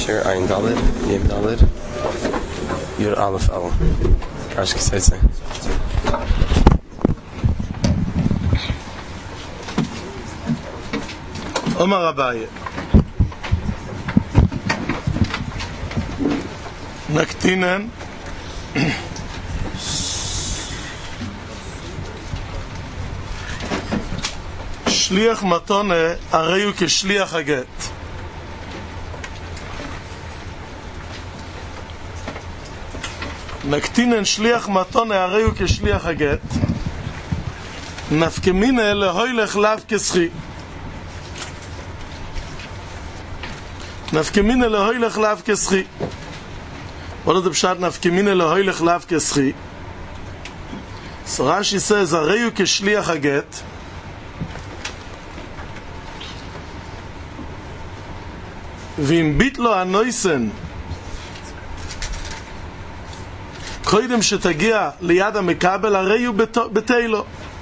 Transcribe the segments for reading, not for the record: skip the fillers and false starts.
Asher Ayin Daled Yem Daled Yud Aleph El Karsh Kiseitze. Omar Abaye Naktinen Shliach Matone הרי הוא כשליח הגט. נקטינן שליח מתונה הרי הוא כשליח הגט. נפקמינה להוילך לאו כסחי. נפקמינה להוילך לאו כסחי. What is the pshat nafkemina lehoilech lav keschi? So Rashi says, Areyu keshliach haget. V'im bit lo anoisen koidem shetagia liyad hamekabel Areyu beteilo.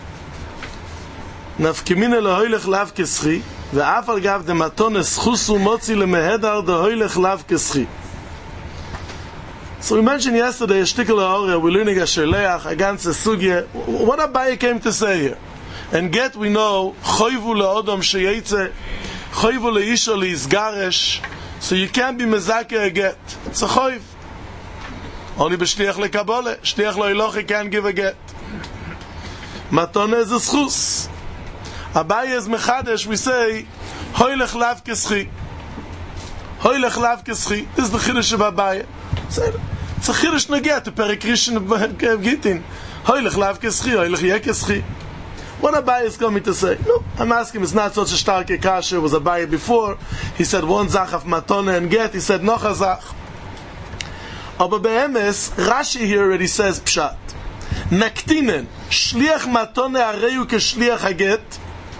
Nafkemina lehoilech lav keschi ve'af al gav dematon eschus umotzi lemehedar dehoilech lav keschi. So we mentioned yesterday a shtickle area we're learning a sheleach against a sugya. What Abaye came to say here? And get we know choivu leodom sheyetze, choivu leisha leizgaresh. So you can't be mezake a get. It's a choiv. Only b'shliach lekabole. Shliach loilochi can't give a get. Matone is a schus. Abaye is mechadesh. We say hoylech lav keschi. Hoylech lav keschi. This is the chiddush of Abaye. It's a chiddush nagia to Perek Rishon of Gittin. Hoylech lav keschi, hoylech yeh keschi. What Abaye is coming to say? No, I'm asking, it's not such a stark kasha. It was Abaye before. He said one zach of matone and get. He said noch a zach. Aber be'emes, Rashi here already says pshat. Naktinen, shliach matone areyu keshliach haget.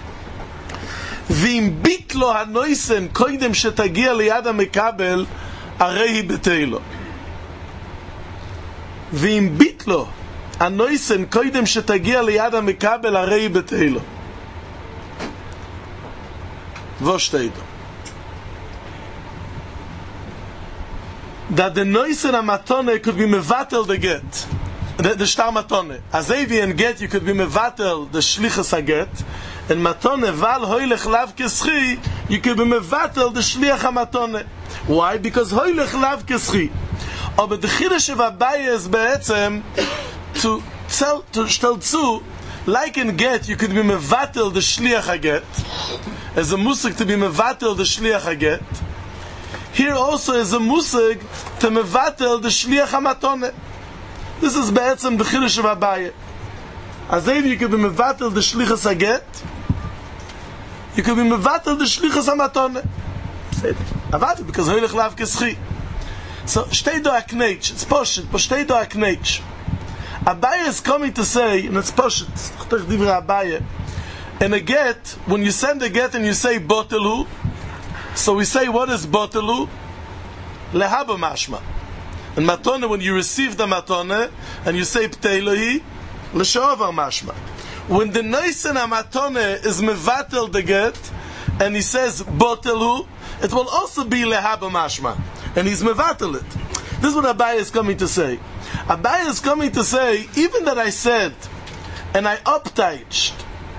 V'im bit lo hanoisen koidem shetagia liyad hamekabel arehi beteilo. ואם ביט לו הנויסן קודם שתגיע ליד המקבל הרי בתהילו ושתידו that the noisen amatone could be mevatel the get the shtar matone as avian get you could be mevatel the shlichas haget and matone val hoylech lav keschi you could be mevatel the shliach amatone. Why? Because hoylech lav keschi. Aber the chiddush of Abaye is be'etzem to stell zu, like in get, you could be mevatel the shliach haget, as a musig to be mevatel the shliach haget. Here also is a musig to mevatel the shliach hamatone. This is be'etzem the chiddush of Abaye. As if you could be mevatel the shlichas haget, you could be mevatel the shlichas hamatone. Avati, because hoylech lav keschi. So, stay do a knetch. It's poshut, but stay do a knetch. Abaye is coming to say, and it's poshut, Abaye, and a get, when you send a get and you say botelu, so we say, what is botelu? Lehaba mashma. And matone, when you receive the matone, and you say pteilohi, leshovar mashma. When the noisen matone is mevatel the get, and he says botelu, it will also be lehaba mashma. And he's mevatel it. This is what Abaye is coming to say. Abaye is coming to say, even that I said, and I uptaged,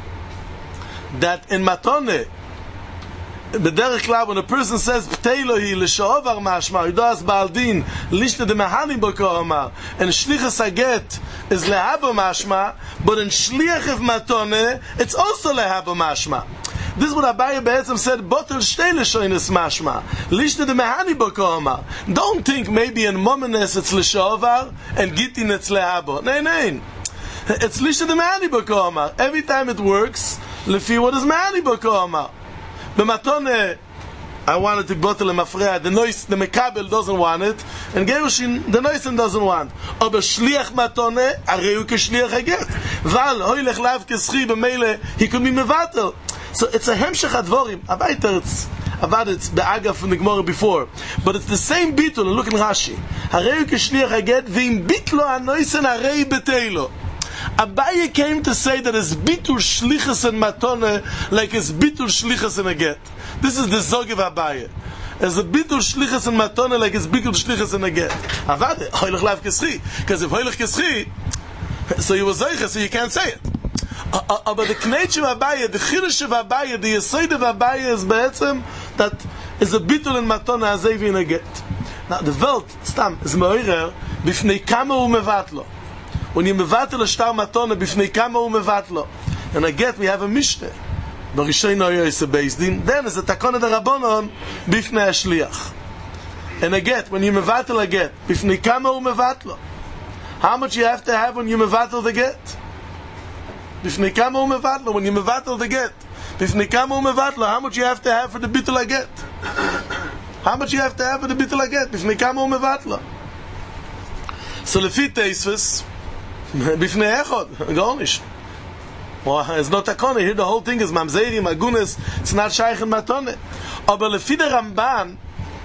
that in matone, the derech klab, when a person says, pteilohi, l'shovar mashma, yudas ba'aldin, lishte de mehani b'kohama, and shlichas haget is lehaba mashma, but in shliach of matone, it's also lehaba mashma. This is what Abaye Be'etzem said, Botel shtei l'shoines mashma. Lishte de mehani b'kohama. Don't think maybe in momenes it's l'shovar, and gittin it's lehabo. Nein. It's lishte de mehani b'kohama. Every time it works, lefi what is mehani b'kohama. B'matone, I wanted to botel l'mafreya, the mekabel doesn't want it, and gerushin, the noisen doesn't want. Aber shliach matone, areyu keshliach haget. Val, hoylech lav keschi b'meile, he could be mevatel. So it's a hemshech advorim. About it's the aga from the Gemara before, but it's the same bitul. Look in Rashi. Harei keshliach haget v'im bitlo anoisen harei beteilo. Abaye came to say that it's bitul shlichus and matone like it's bitul shlichus and a get. This is the zog of Abaye. as a bitul shlichus and matone like it's bitul shlichus and a get. Avade, hoilech lav keschi. Because if hoilech keschi, so you was zeicha, so you can't say it. But the knetch of Abaye, the chirush of Abaye, the yesod of Abaye is be'etzem that is a bitul and matone azevi and a get. Now the Welt, stam, is me'oirer, bifnei kama u mevatlo. When you mevatel a shtar matone, bifnei kama u mevatlo. And I get, we have a mishneh. Then is a takona de Rabbanon bifnei hashliach. And I get, when you mevatel a get, bifnei kama u mevatlo. How much you have to have when you mevatel the get? Bifnei kama u mevatlo. When you mevatel the get, bifnei kama u mevatlo. How much you have to have for the bitul a get? How much you have to have for the bitul a get? Bifnei kama u mevatlo. So lefi teisves, bifnei echod, gar nicht. Well, it's not takona. Here the whole thing is mamzerim, agunes. It's not shaykh and matone. Aber lefi the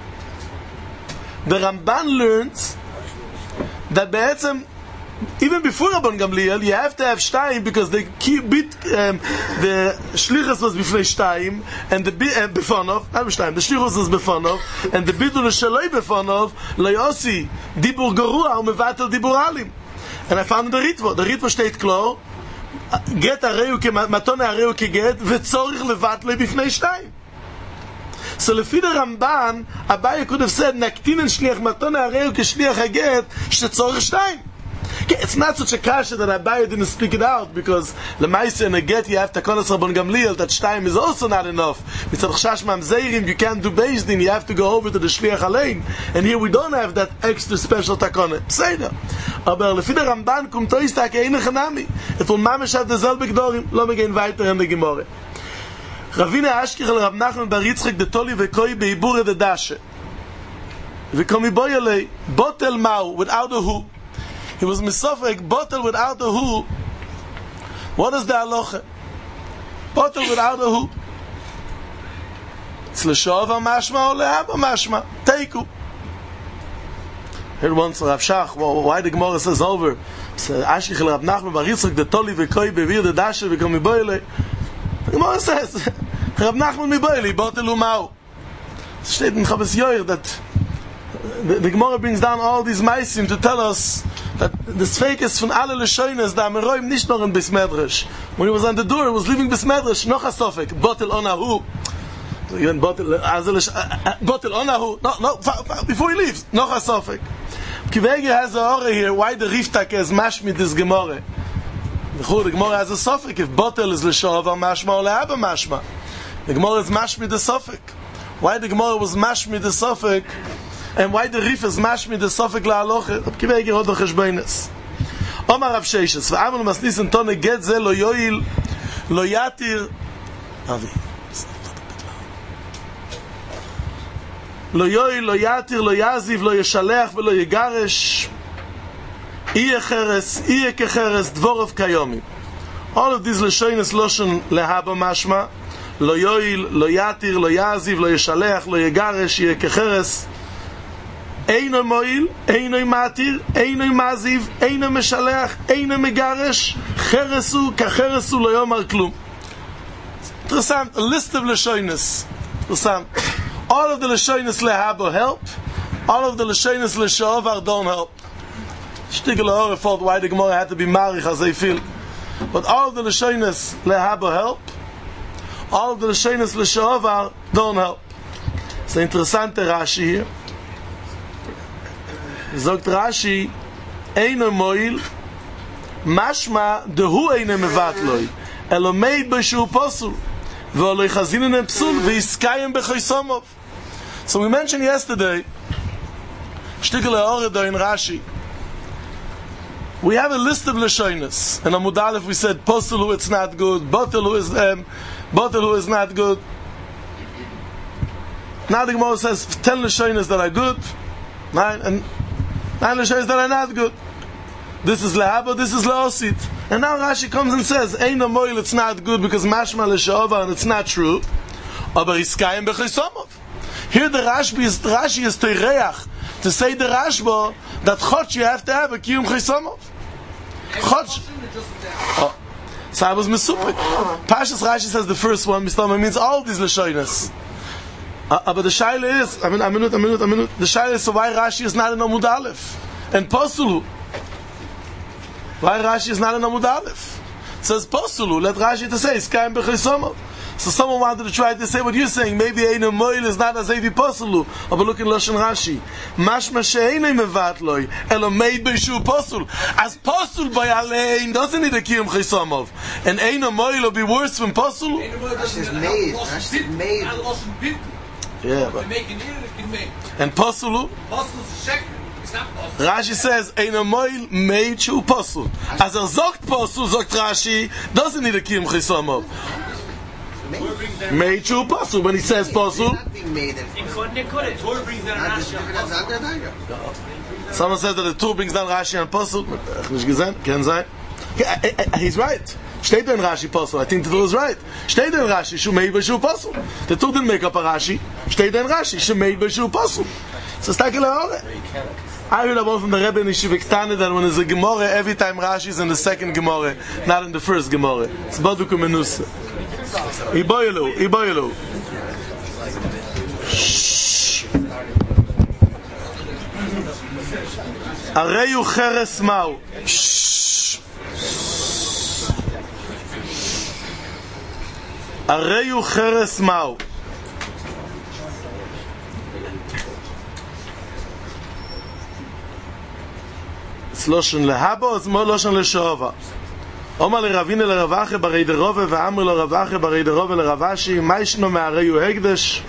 Ramban learns that be'etzem, even before Rabban Gamliel, you have to have shtayim because the the shlichus was befnei shtayim and the befonov, the shlichus was befonov and the bitul shaloi befonov layosi dibur garua umevatel dibur alim. And I found the Ritva. The Ritva steht klar. Get areu ke matone areu ke get vetzorich levatle bifnei shtayim. So lefi the Ramban, Abaye could have said naktinen shliach matone areu ke shliach get shetzorich shtayim. It's not such a kasha that Abaye didn't speak it out because lemaisa in a get you have takonas Rabban Gamliel that shtayim is also not enough. Mitzad chash mamzeirim you can't do beis din, you have to go over to the shliach alein, and here we don't have that extra special takona. Pseida. Aber lefi der Ramban kommt ois tak eine chanami. Et will mamish have derselbe gdorim. Lo me gehen weiter in der Gemorre. Ravine Ashkich el Rav Nachman bar Yitzchak de Toli vekoi beibure de dashe. Vekomi boyalei botel mau without a who. He was misofek botel without a who. What is the halacha? Botel without a who. It's l'shova mashma or le'aba mashma. Teiku. Here once Rav Shach, why the Gemara says over? So Ashkich el Rav Nachman bar Yitzchak de Toli vekoi beibure de dashe vekomi boyalei. The Gemara says Rav Nachman miboyalei botel umau. It steht in Chavas Yoyer that the Gemara brings down all these meisim to tell us that the Sfeikes von alle Leshoines da Meroim nicht noch in Bismedresh. When he was on the door, he was leaving Bismedresh, noch a Sofek, botel onahu. Even botel onahu. No, before he leaves, noch a Sofek. Kivegi has a horror here, why the Riftake is mashmid this Gemara. The Gemara has a Sofek, if botel is l'shova mashma or le'aba mashma. The Gemara is mashmid the Sofek. Why the Gemara was mashmid the Sofek? And why the Rif is mashmid the Sofek la'aloche? Rab Kiva Eger Hodach Heshbeinis. Omar Rav Sheishes, v'amanu masnis en tone get ze lo yoil, lo yatir, Avi. Lo yoil, lo yatir, lo yaziv, lo yeshalech, v'lo yegaresh, iye kecheres, dvorov kayomi. All of these Leshoines Loshen lehaba mashma, lo yoil, lo yatir, lo yaziv, lo yeshalech, lo yegaresh, iye kecheres, Eino moil, eino matir, eino maziv, eino meshalech, eino megaresh, cheresu, kacheresu lo yomar klum. Interessant, a list of Leshoines. Interessant. All of the Leshoines lehabo help, all of the Leshoines leshovar don't help. Shtigel Hore thought why the Gemara had to be marich as they feel. But all of the Leshoines lehabo help, all of the Leshoines leshovar don't help. It's an interessant Rashi here. Sagt Rashi, Eino moil, mashma dehu eine mevatloi, elo meid b'shu posul, v'oloi chazinen psul, v'iskayim b'choysomov. So we mentioned yesterday, Shtigel Hore in Rashi, we have a list of Leshoines. In Amud Aleph we said, posul who it's not good, botel who is not good. Now the Gemara says, 10 Leshoines that are good, 9 Leshoines that are not good. This is lehaba, this is leosit. And now Rashi comes and says, Eino moil, it's not good because mashma leshova, and it's not true. Aber iskayim b'choysomov. Here the Rashi is teireach to say the Rashba that chotch you have to have a kiyum choysomov. Chotch. Oh. So I was mesupik. Pashas Rashi says the first one, Mistama, means all these Leshoines. But the shaila is, a minute. The shaila is, so why Rashi is not in Amud Aleph? And Posulu. Why Rashi is not in Amud Aleph? It says Posulu, let Rashi to say, Skayim B'Chaysomov. So someone wanted to try to say what you're saying. Maybe Ein Moil is not as Evi Posulu. But look in Lashon Rashi. Mashma she'einei mevatloi, elo made b'shu Posul. As Posul by Alein doesn't need a Kiyum Chaysomov. And Ein Moil will be worse than Posul? Rashi is made. Rashi is made. Yeah, but... And Posulu? Rashi says, Ein Moil made shu Posul. As zogt Posul, zogt Rashi, doesn't need a Kiyum Chaysomov. Made true Pasul. When he says Pasul, someone says that the Tur brings down Rashi and Pasul. He's right. Steht in Rashi Pasul. I think the Tur is right. Steht in Rashi Shu made by Shu Pasul. The Tur didn't make up a Rashi. Steht in Rashi Shu made by Shu Pasul. So stack it out. I heard about from the Rebbe in Yeshiva Ktane that when there's a Gemara, every time Rashi is in the second Gemara, not in the first Gemara. It's Baduk Menusa. Iboyelu. Areyu cheres mau. Areyu cheres mau. It's loshon lehaba, it's more loshon leshova. Omar לרבינה לרבחה ברי דרובה ואמר לרבחה ברי דרובה לרבשי מה ישנו מהרי הוא הקדש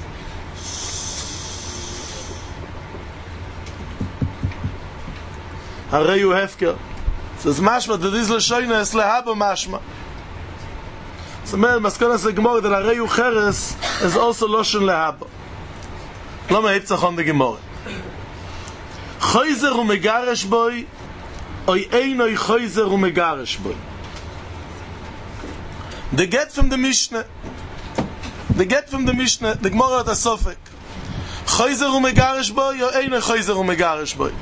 הרי הוא הפקר זה משמע דדיז לשוינה es להבא משמע זאת אומרת מסכונה זה גמור דל הרי הוא חרס is also לושן להבא לא מהיפ צחון דגמור חויזר ומגרש בוי אוי אינוי חויזר ומגרש בוי The get from the Mishnah. The Gemara at Asofek. Chayzer umegarish boy, or eine chayzer umegarish boy.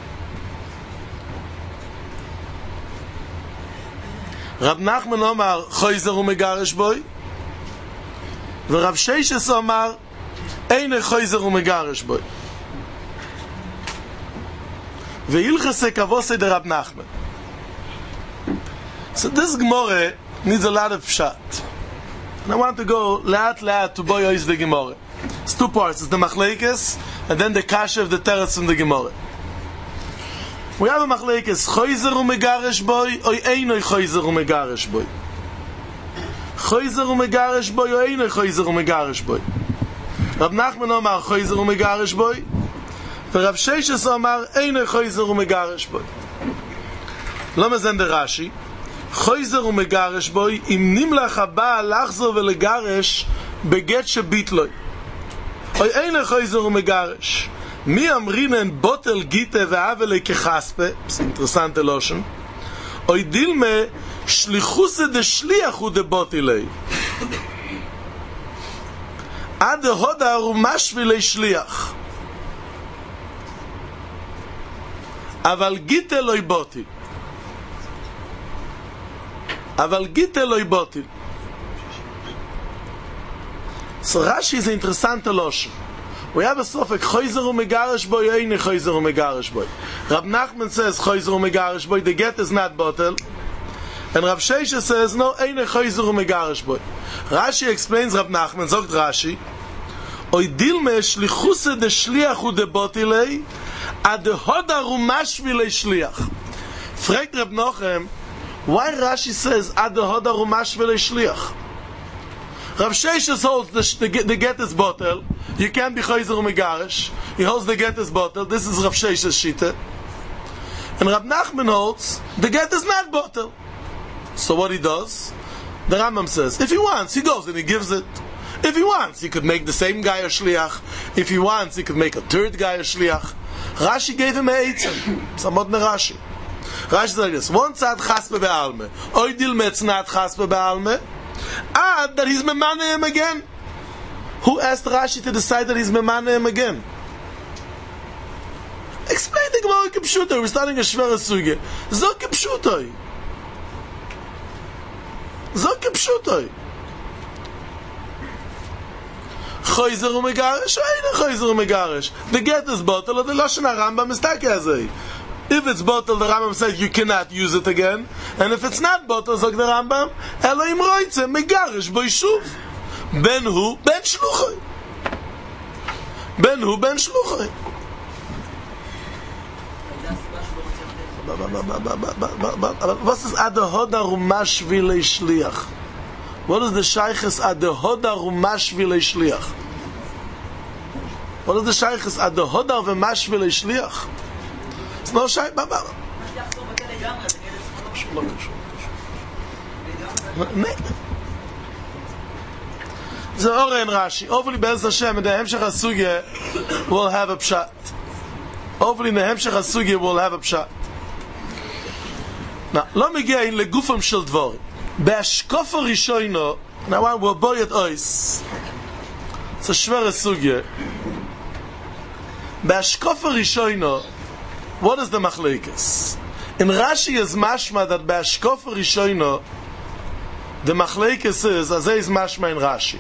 Rab Nachman Omar chayzer umegarish boy. Rav Sheishes Omar eine chayzer umegarish boy. Ve'ilchase kavose de Rab Nachman. So this Gemara needs a lot of pshat. And I want to go laat to boy is the Gemara. It's two parts. It's the Machlekes and then the Kasha of the Teretz from the Gemara. We have a Machlekes Choyzer u'megaresh boy or einoi Choyzer u'megaresh boy. Choyzer u'megaresh boy or einoi Choyzer u'megaresh boy. Rab Nachman Omar Choyzer u'megaresh boy. Rav Sheishes Omar einoi Choyzer u'megaresh boy. Lama zen the Rashi. Choyzer umegarish boy im nimlach haba lachzor velegarish beget shebitloi. Oy eine choyzer umegarish. Mi amrinen botel gite ve'avele kechaspe. It's interessante lotion. Oy dilme shlichuse de shliach u de botilei. Ad hodar u mashvilei shliach. Aval gite loy botil. אבל גיטה לא יבוטיל. So Rashi is an interessant lotion. We have a sofek choyzer umegarish boy, eine choyzer umegarish boy. Rab Nachman says choyzer umegarish boy, the get is not bottle. And Rav Sheisha says no, eine choyzer umegarish boy. Rashi explains Rab Nachman, sagt Rashi, oy dilme shlichuse de shliach u de botilei, ad hodar u mashvilei shliach. Fragt Rab Nochem, why Rashi says ad hodar u mashvilei shliach? Rav Sheishes holds the get is bottle. You can't be choyzer umegarish. He holds the get is bottle. This is Rav Sheishes shita. And Rab Nachman holds the get is not bottle. So what he does, the Rambam says, if he wants, he goes and he gives it. If he wants, he could make the same guy a shliach. If he wants, he could make a third guy a shliach. Rashi gave him a eitzim. Samot ne Rashi. Rashi says like this: one tzad chaspe be'alme, oidil metznat chaspe be'alme. Add that he's memane him again. Who asked Rashi to decide that he's memane him again? Explain the Gemara kipshuto. We're starting a shvera suge. Zo kipshuto. choizer umegarish, or ain't choizer umegarish. The get is bottle, or the Lashon HaRambam is takazei. If it's bottle, the Rambam says you cannot use it again, and if it's not bottle, so the Rambam, Elohim roitze, megarish boishuv. Ben hu, ben shluchai. Ben hu, ben shluchai. What is adehoda rumashvi leishliach? What is the shaykhis adehoda rumashvi leishliach? What is the shaykhis adehoda rumashvi leishliach? It's no shaykh. The Ora and Rashi. Hopefully, Be'ez Hashem, in the Hemshech HaSugya, we'll have a pshat. Hopefully, in the Hemshech HaSugya, we'll have a pshat. Now, let me get in legufam shel dvorim. Be'ashkofa rishoino, now we'll boy at ois. It's a shver sugya. Be'ashkofa rishoino, what is the machlekes? In Rashi is mashma that be'ashkofa rishoino, the machlekes is, as is mashma in Rashi.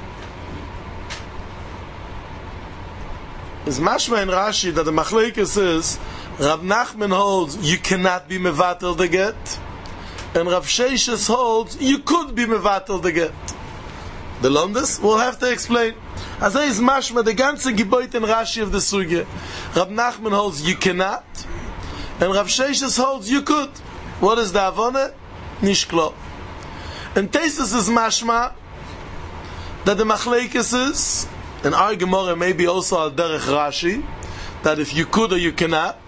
Is mashma in Rashi that the machlekes is, Rav Nachman holds you cannot be mevatel the get, and Rav Sheshes holds you could be mevatel the get. The Londes we'll have to explain. As is mashma the ganze geboit in Rashi of the sugya. Rav Nachman holds you cannot, and Rav Sheshes holds you could. What is the avone? Nishklo. And Tesis is mashma that the machlekes is, and our Gemara maybe also al derech Rashi, that if you could or you cannot.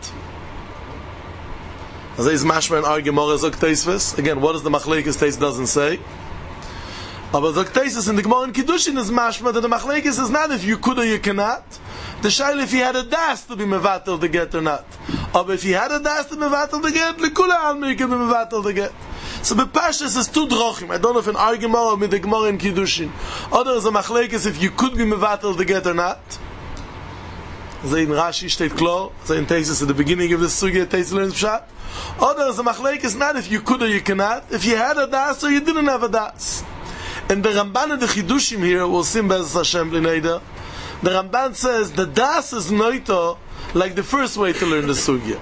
As is mashma and our Gemara zok Teisves. Again, what does the machlekes Teis doesn't say? But zok Teisves in the Gemara in Kiddushin is mashma that the machlekes is not if you could or you cannot. The shaila if he had a das to be mevatel the get or not. Or if he had a das to be mevatel the get, lekula almi can be mevatel the get. So bepashas is two drochim. I don't know if in our Gemara or with the Gemara in Kiddushin. Or there is a machlekes if you could be mevatel the get or not. So in Rashi steht klar. So in Tesis at the beginning of the sugya, Tesis learns pshat. Or there is a machlekes not if you could or you cannot. If you had a das or you didn't have a das. And the Ramban and the Chidushim here, we'll see Be'ez Hashem B'neider. The Ramban says the das is noito like the first way to learn the sugya.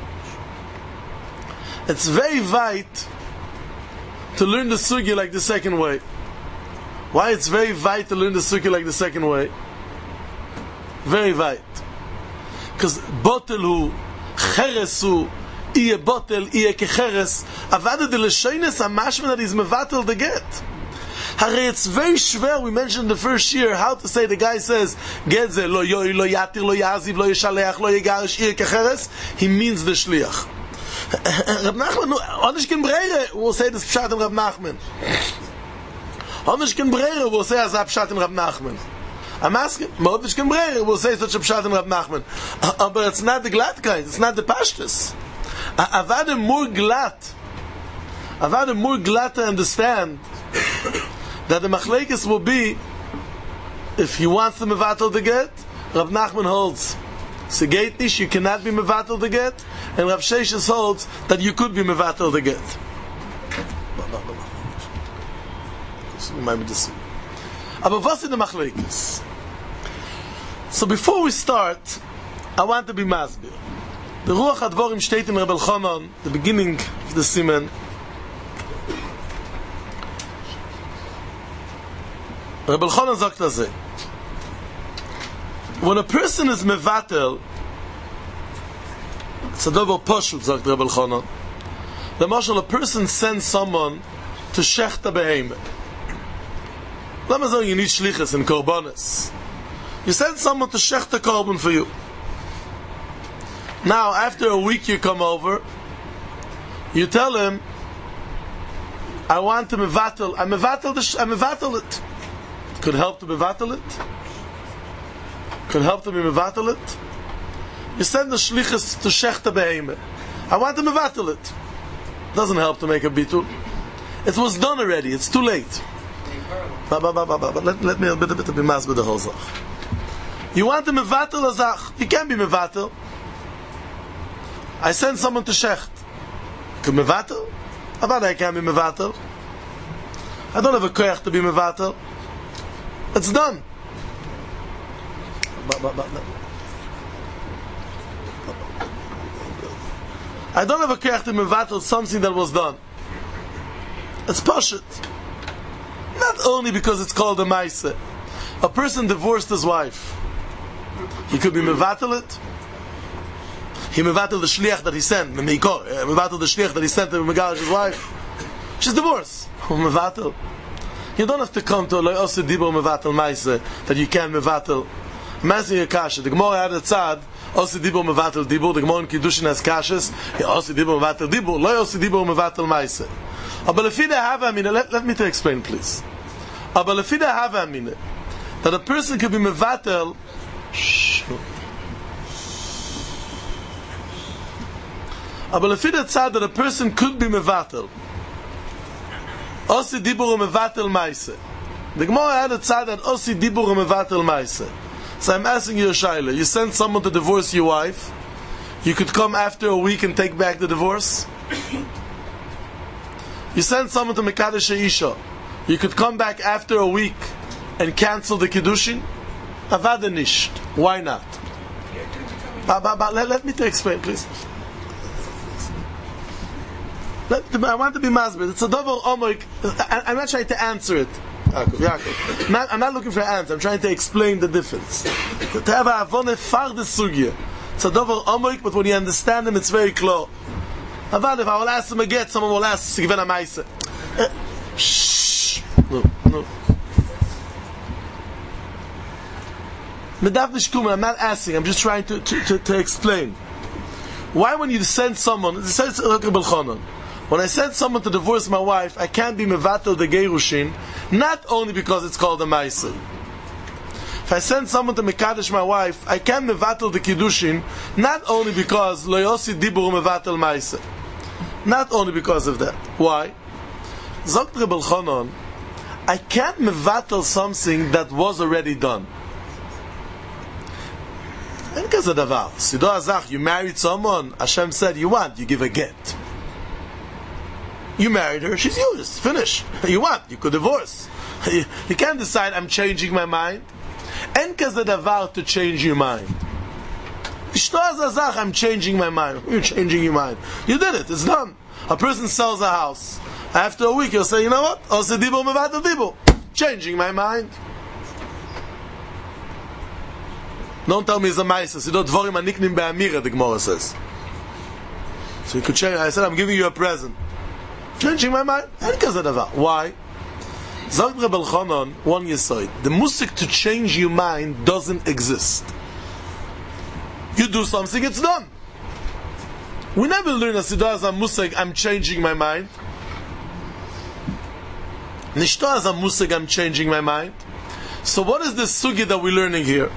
It's very weit to learn the sugya like the second way. Why it's very weit to learn the sugya like the second way? Very weit. Because botel hu, cheres hu, iye botel, iye kecheres, avada de l'shoines amashman that is mevatel the get. Hare, it's very schwer, we mentioned the first year, how to say, the guy says, get ze, lo yoi, lo yatir, lo yaziv, lo yishaleach, lo yigarish, iye kecheres, he means the shliach. Rab Nachman, Onishkin Breire will say this pshat in Rab Nachman. Onishkin Breire will say as a pshat in Rab Nachman. I'm asking, Onishkin Breire will say such a pshat in Rab Nachman. But it's not the glattkeit, it's not the pashtus. Avada more glatt to understand that the machlekes will be, if he wants to mevatel the get, Rab Nachman holds segeit nish, you cannot be mevatel the get, and Rav Sheshes holds that you could be mevatel the get. Aber was in the machlekes? So before we start, I want to be masbir. The Ruach HaDvorim steht in Reb Elchanan, the beginning of the Siman. Reb Elchanan sagt das. When a person is mevatel, it's a double poshut, sagt Reb Elchanan. The marshal, a person sends someone to shecht a beheme. Let me say you need shlichus and korbanos. You send someone to shecht a korban for you. Now, after a week you come over, you tell him, I want to mevatel. I mevatel it. Could help to mevatel it. Could help to be mevatel it. You send the shlichus to shechta beheme. I want to mevatel it. Doesn't help to make a bitul. It was done already. It's too late. Let me a bit be mas with the whole zach. You want to mevatel a zach. You can't be mevatel. I send someone to shecht. Could mevatel? About I can't be mevatel. I don't have a koyach to be mevatel. It's done. I don't have a koyach to mevatel something that was done. It's pashut. Not only because it's called a maise. A person divorced his wife. He could be mevatel it. He mevatel the shliach that he sent. Mevatel the shliach that he sent to megalish his wife. She's divorced. Mevatel. You don't have to come to a loyose dibur mevatel maise that you can mevatel. Imagine your kasha. The Gemara had a tzad. Osi dibur mevatel dibur. The Gemara in Kiddushin has kashas. Osi dibur mevatel dibur. Loyose dibur mevatel maise. Aber lefide have amina. Let me to explain, please. Aber lefide have amina. That a person could be mevatel. Aber lefide tzad that a person could be mevatel. Osi dibur mevatel maise. The Gemara had a tzad that osi dibur mevatel maise. So I'm asking you a shaila. You send someone to divorce your wife. You could come after a week and take back the divorce. You send someone to Mekadesh Isha. You could come back after a week and cancel the Kiddushin. Avada nisht. Why not? Let me explain, please. I want to be masbid. It's a double omoik. I'm not trying to answer it. Yaakov. I'm not looking for an answer. I'm trying to explain the difference. To have a avone far the sugya. It's a double omoik, but when you understand him, it's very clear. Avad, if I will ask him again, someone will ask to give a maise. Shh. No. I'm not asking. I'm just trying to explain. Why, when you send someone, it says when I send someone to divorce my wife, I can't be mevatel the gerushin, not only because it's called a maise. If I send someone to mekadesh my wife, I can't mevatel the kiddushin, not only because lo yosi dibur mevatel maise. Not only because of that. Why? Zogt Reb Elchanan, I can't mevatel something that was already done. And because of davar, Sido Azach, you married someone, Hashem said, you give a get. You married her, she's yours, finish. You could divorce. You can't decide, I'm changing my mind. And because of davar to change your mind. Sido Azach, I'm changing my mind. You're changing your mind. You did it, it's done. A person sells a house. After a week, you'll say, you know what? Ose dibur mevatel dibur. Changing my mind. Don't tell me it's a maisa. You don't dvorim aniknim be'amira, the Gemara says. So you could change. I said, I'm giving you a present. Changing my mind. Why? Zog Reb Elchanan, one yesod. The musik to change your mind doesn't exist. You do something, it's done. We never learn as Sido as a musik, I'm changing my mind. Nishto as a musik, I'm changing my mind. So what is the sugi that we're learning here?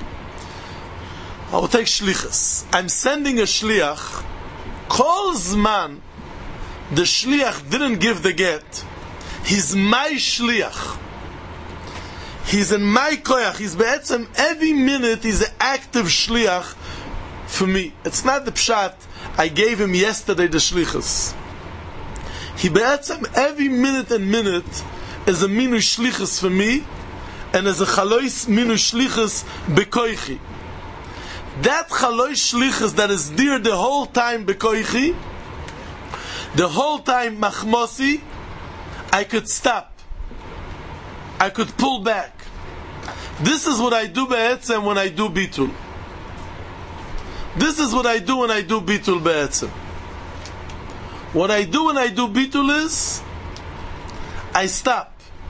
I will take shlichus. I'm sending a shliach. Kol zman, the shliach didn't give the get. He's my shliach. He's in my koyach. He's be'etzem, every minute he's an active shliach for me. It's not the pshat, I gave him yesterday the shlichus. He be'etzem, every minute and minute is a minu shlichus for me, and is a chalois minu shlichus bekoichi. That chalois shlichus that is dear the whole time bekoichi, the whole time machmosi, I could stop. I could pull back. This is what I do be'etzem when I do bitul. This is what I do when I do bitul be'etzem. What I do when I do bitul is, I stop.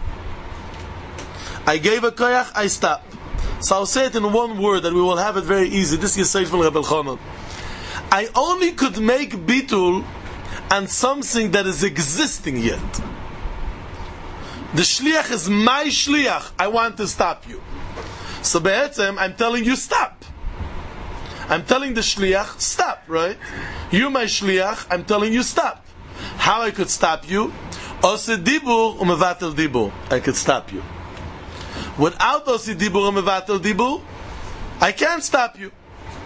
I gave a koyach, I stop. So I'll say it in one word that we will have it very easy. This is Yisayt from Reb Elchanan. I only could make bitul on something that is existing yet. The shliach is my shliach. I want to stop you. So be'etzem, I'm telling you stop. I'm telling the shliach stop, right? You're my shliach. I'm telling you stop. How I could stop you? Ose dibur umevatel dibur. I could stop you. Without ose dibur umevatel dibur, I can't stop you.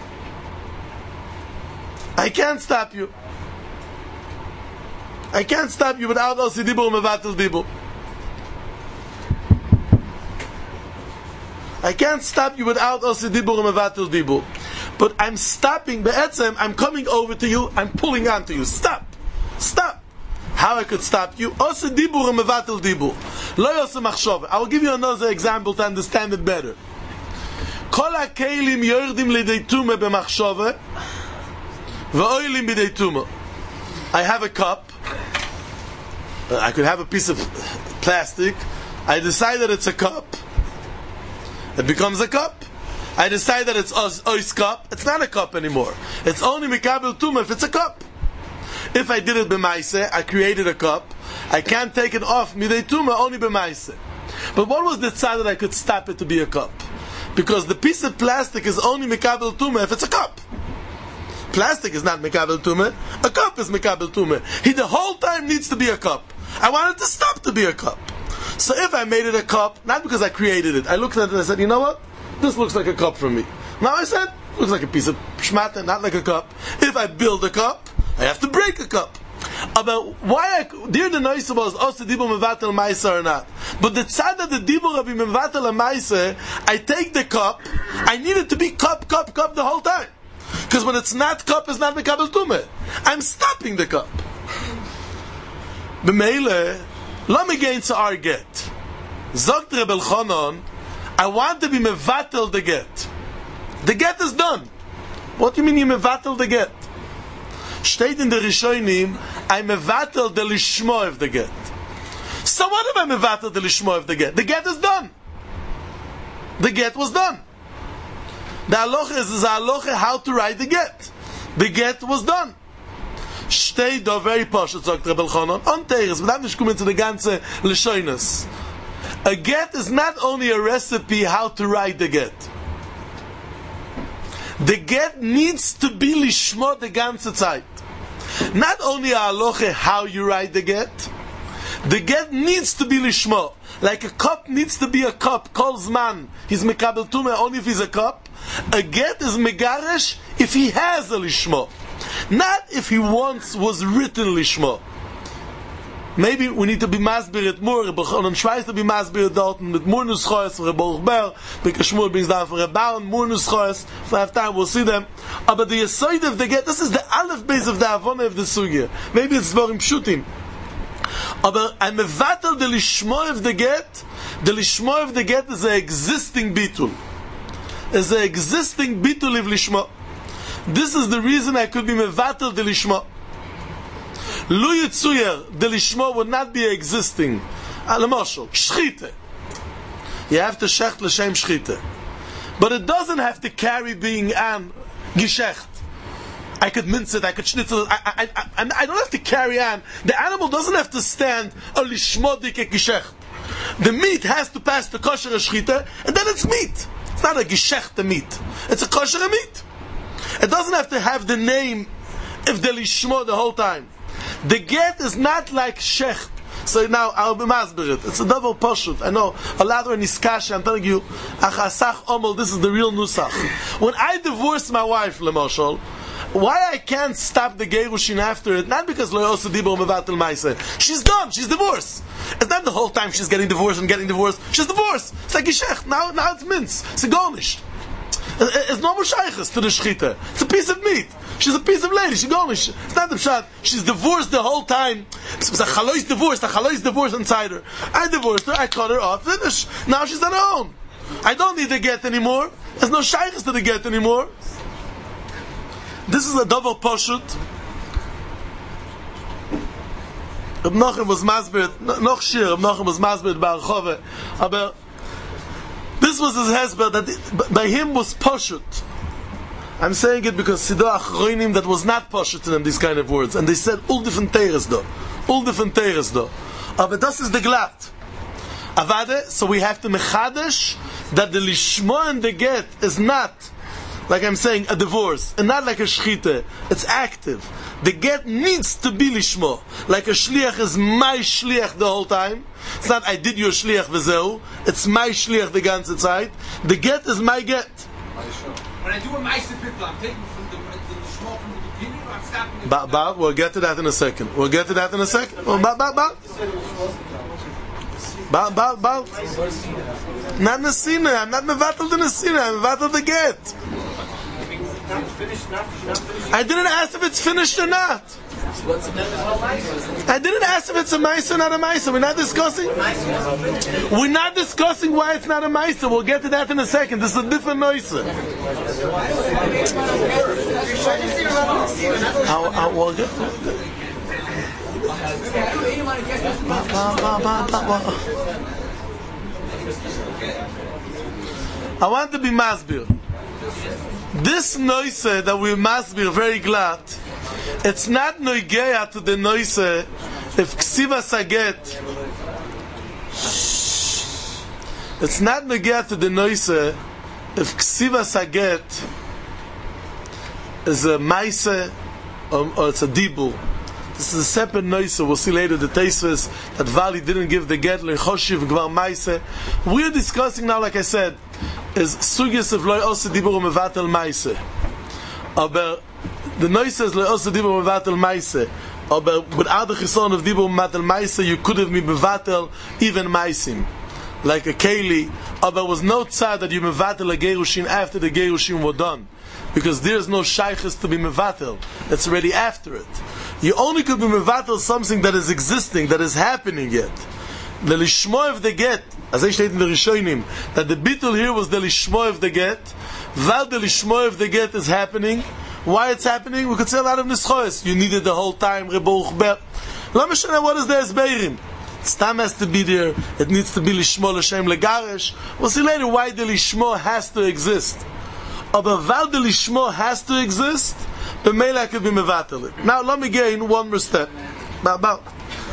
I can't stop you. I can't stop you without ose dibur umevatel dibur. I can't stop you without Osi Dibur and Mevatel Dibur. But I'm stopping, Be'etzem, I'm coming over to you, I'm pulling on to you. Stop! Stop! How I could stop you? Osi Dibur and Mevatel Dibur. Lo Yose Machshove. I will give you another example to understand it better. Kol HaKeilim Yordim Lidei Tumah B'Machshove V'Oilim B'Dei Tumah. I have a cup. I could have a piece of plastic. I decide that it's a cup. It becomes a cup. I decide that it's ois cup. It's not a cup anymore. It's only mikabel tumah if it's a cup. If I did it b'maise, I created a cup. I can't take it off midei tumah only b'maise. But what was the tzad that I could stop it to be a cup? Because the piece of plastic is only mikabel tumah if it's a cup. Plastic is not mikabel tumah. A cup is mikabel tumah. He the whole time needs to be a cup. I want it to stop to be a cup. So if I made it a cup, not because I created it, I looked at it and I said, you know what? This looks like a cup for me. Now I said, looks like a piece of shmata, not like a cup. If I build a cup, I have to break a cup. About why dear the noise was also dibur mevatel ma'aser or not. But the tzad of the dibur of mevatel ma'aser, I take the cup, I need it to be cup the whole time. Because when it's not cup, it's not mekabel tumah. I'm stopping the cup. B'meile, let me get into our get. Zogt Rebbe Elchanan, I want to be mevatel the get. The get is done. What do you mean you mevatel the get? Steht in the Rishonim, I mevatel the lishmo of the get. So what if I mevatel the lishmo of the get? The get is done. The get was done. The halacha is the halacha how to write the get. The get was done. Steht da very posh, sagt Rebbe Elchanan. On teres, we don't come into the ganze Lishonis. A get is not only a recipe how to write the get. The get needs to be lishmo the ganze Zeit. Not only a halacha how you write the get needs to be lishmo. Like a cup needs to be a cup. Kol zman, he's mekabel tumah only if he's a cup. A get is megaresh if he has a lishmo. Not if he once was written lishmo. Maybe we need to be masbir it more. Rebbe Elchanan tries to be masbir it Dalton with more nuschos for Rebbe Ochber. Because Shmuel brings down for Rebbe Baron more nuschos. If I have time, we'll see them. But the Yesod of the get, this is the aleph base of the Avona of the Sugya. Maybe it's Dvarim Pshutim. But I'm mevatel the lishmo of the get. The lishmo of the get is an existing bitul. Is an existing bitul of lishmo. This is the reason I could be mevatel the lishmo. Lu yitzuyer, the lishmo would not be existing. Alamashal, shchite. You have to shecht l'shem shchite. But it doesn't have to carry being an geshecht. I could mince it, I could schnitzel it, I don't have to carry on. The animal doesn't have to stand a lishmo dike geshecht. The meat has to pass the kosher shchite, and then it's meat. It's not a geshecht meat. It's a kosher meat. It doesn't have to have the name of the lishmo the whole time. The get is not like shecht. So now I'll be masbir it. It's a double pashut. I know a lot of niskash. I'm telling you, achasach omel. This is the real nusach. When I divorce my wife, lemashal, why I can't stop the gerushin after it? Not because lo yosu dibur mevatel ma'aser. She's done. She's divorced. It's not the whole time she's getting divorced and getting divorced. She's divorced. It's like geshech. Now it's mince. It's a garnish. It's no more shaykhs to the shchita. It's a piece of meat. She's a piece of lady. She's garnish. It's not the pshat. She's divorced the whole time. It's a chalois divorced. A chalois divorced inside her. I divorced her. I cut her off. Finish. Now she's on her own. I don't need the get anymore. There's no shaykhs to the get anymore. This is a double poshut. Reb Nachum was masbir. Noch shir. Reb Nachum was masbir ba'archove. Aber this was his husband that by him was poshut. I'm saying it because Siddur Achronim that was not poshut to them these kind of words, and they said all different teires though, but this is the glat. Avade, so we have to mechadesh that the lishmo and the get is not, like I'm saying, a divorce, and not like a shchite. It's active. The get needs to be lishmo. Like a shliach is my shliach the whole time. It's not I did your shliach v'zeu. It's my shliach the ganze Zeit. The get is my get. When I do a meister pitl, I'm taking from the lishmo from the beginning, or I'm stopping it? We'll get to that in a second. Well, Not Nesina. I'm not mevatel the Nesina. I'm mevatel the get. I didn't ask if it's finished or not. I didn't ask if it's a Maisa or not a Maisa. We're not discussing. We're not discussing why it's not a Maisa. We'll get to that in a second. This is a different Noisa. We'll get to I want to be masbir. This noise that we masbir very glad, it's not noigeya to the noise if ksiva saget. It's not noigeya to the noise if ksiva saget is a maise or it's a dibul. This is a separate noise. We'll see later the Teisves that Vali didn't give the get le'choshiv gvar maise. We're discussing now, like I said, is sugyas of loy osa dibur mevatel maise. Aber the noise says loy osa dibur mevatel maise. Aber without the chison of dibur mevatel maise, you could have been mevatel even maisim, like a keli. Aber there was no tzad that you mevatel a gerushin after the gerushin were done, because there's no shaykhis to be mevatel. It's already after it. You only could be mevatel something that is existing, that is happening yet. The lishmo of the get, as I stated in the Rishonim, that the bittul here was the lishmo of the get. While the lishmo of the get is happening, why it's happening? We could say a lot of nischoes. You needed the whole time. Rebuch ber. Lo meshana, what is the esbeirim? Stam has to be there. It needs to be lishmo l'shem legaresh. We'll see later why the lishmo has to exist. But while the lishmo has to exist, the Mela could be mevatel. Now let me gain one more step. The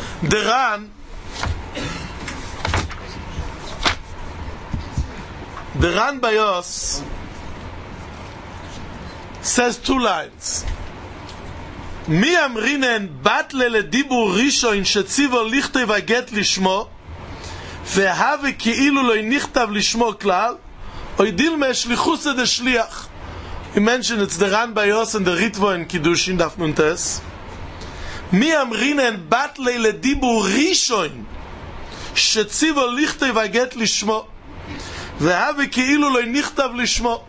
Ran Bayos says two lines. Mi amrinen batle le dibur rishon shetzivo lichtei vaget lishmo vehave ki'ilu lo nichtav lishmo klal oidil me shlichus de shliach. We mentioned it's the Ran Bayos and the Ritvo in Kiddushin Daf Nuntes. Mi amrinen batle le dibur rishon shetzivo lichtei vaget lishmo vehave ki'ilu lo nichtav lishmo.